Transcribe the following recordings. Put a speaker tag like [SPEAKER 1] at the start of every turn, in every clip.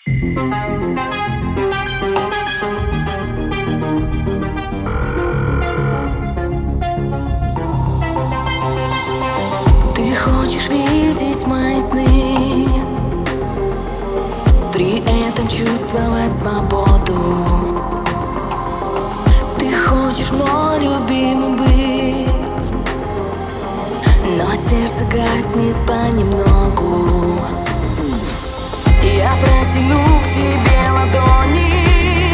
[SPEAKER 1] Ты хочешь видеть мои сны, при этом чувствовать свободу. Ты хочешь мной любимым быть, но сердце гаснет понемногу. Я протяну к тебе ладони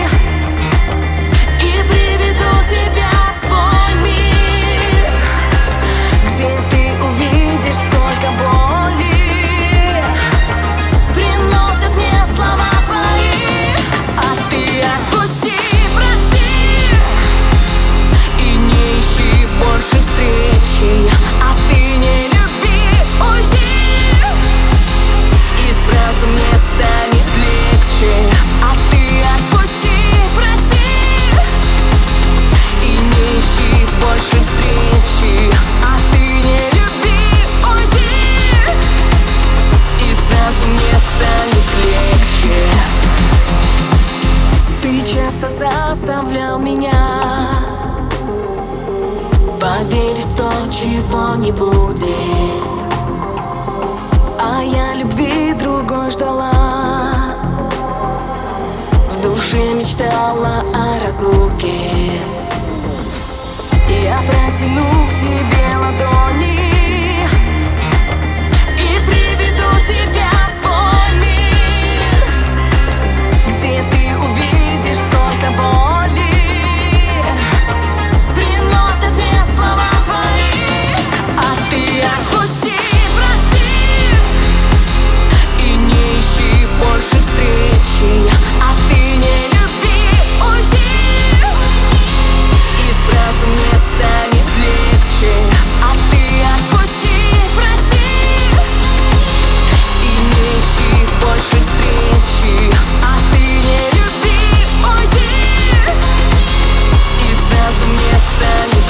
[SPEAKER 1] и приведу тебя в свой мир, где ты увидишь столько боли, приносят мне слова твои. А ты отпусти, прости и не ищи больше встречи. А ты не люби, уйди, и сразу мне станет легче. А ты отпусти, прости и не ищи больше встречи. А ты не люби, уйди, и сразу мне станет легче. Ты часто заставлял меня поверить в то, чего не будет, а я любви другой ждала, в душе мечтала о разлуке. Я протяну к тебе ладони и приведу тебя в свой мир, где ты увидишь сколько боли, приносят мне слова твои. А ты отпусти, прости и не ищи больше встречи. А ты не люби, уйди, и сразу мне станет легче. А ты отпусти, прости и не ищи больше встречи. А ты не люби, уйди, и сразу мне станет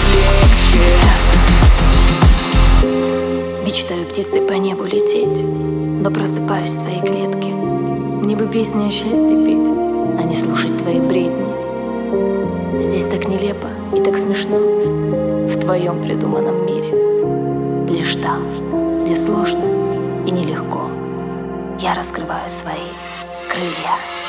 [SPEAKER 1] легче.
[SPEAKER 2] Мечтаю птицей по небу лететь, но просыпаюсь в твоей клетке. Мне бы песни о счастье петь, а не слушать твои бредни. Здесь так нелепо и так смешно, в твоем придуманном мире. Лишь там, где сложно и нелегко, я раскрываю свои крылья.